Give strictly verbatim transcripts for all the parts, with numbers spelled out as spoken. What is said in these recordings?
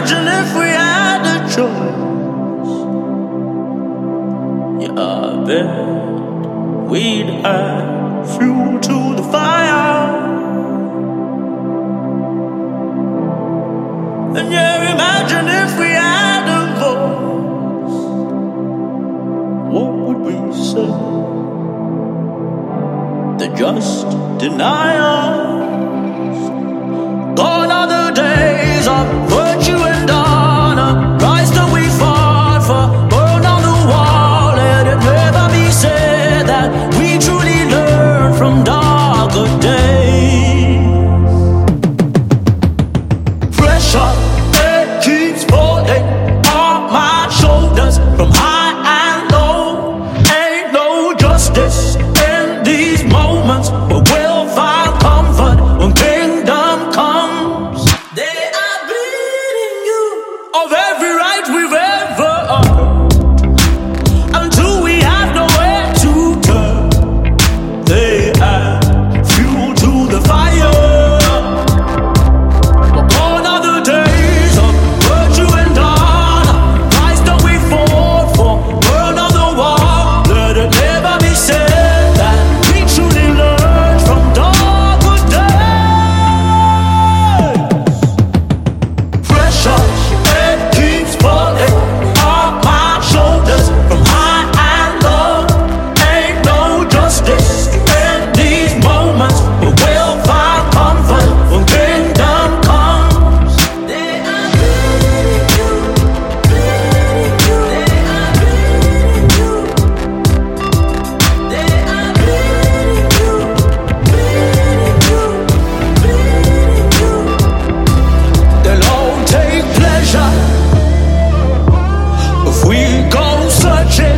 imagine if we had a choice? Yeah, I bet we'd add fuel to the fire. And yeah, imagine if we had a voice. What would we say? They just deny us. Gone are the days of virtue and honor. Rise that we fought for, burn on the wall. Let it never be said that we truly learned from darker days. Pressure, it keeps falling on my shoulders from high and low. Ain't no justice in these moments, but we'll find comfort when kingdom comes. They are bleeding you of every right we've ever earned, until we have nowhere to turn. They add fuel to the fire. But gone are the days of virtue and honor. Rise that we fought for, burn on the wall. Let it never be said that we truly learned from darker days. Pressure, it keeps falling on my shoulders from high and low. Ain't no justice in these moments, but we'll find comfort when kingdom comes. They are bleeding you, bleeding you. They are bleeding you. They are bleeding you, bleeding you, bleeding you. They'll all take pleasure if we go searching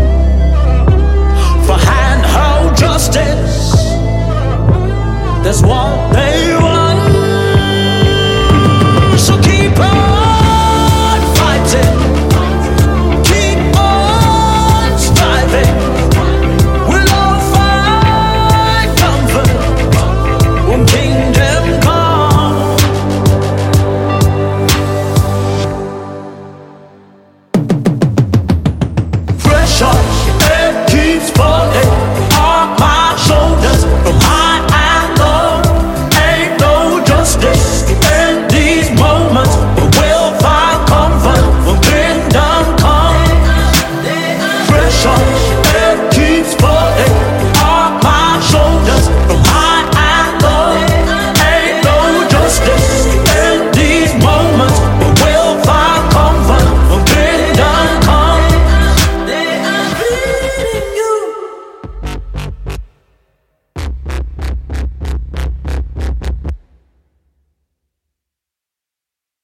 for handheld justice. That's what they want. So keep on fighting, keep on striving. We'll all find comfort when kingdom comes. Pressure, it keeps falling on my shoulders from high and low. Ain't no justice in these moments, but we'll find comfort when kingdom comes. Pressure,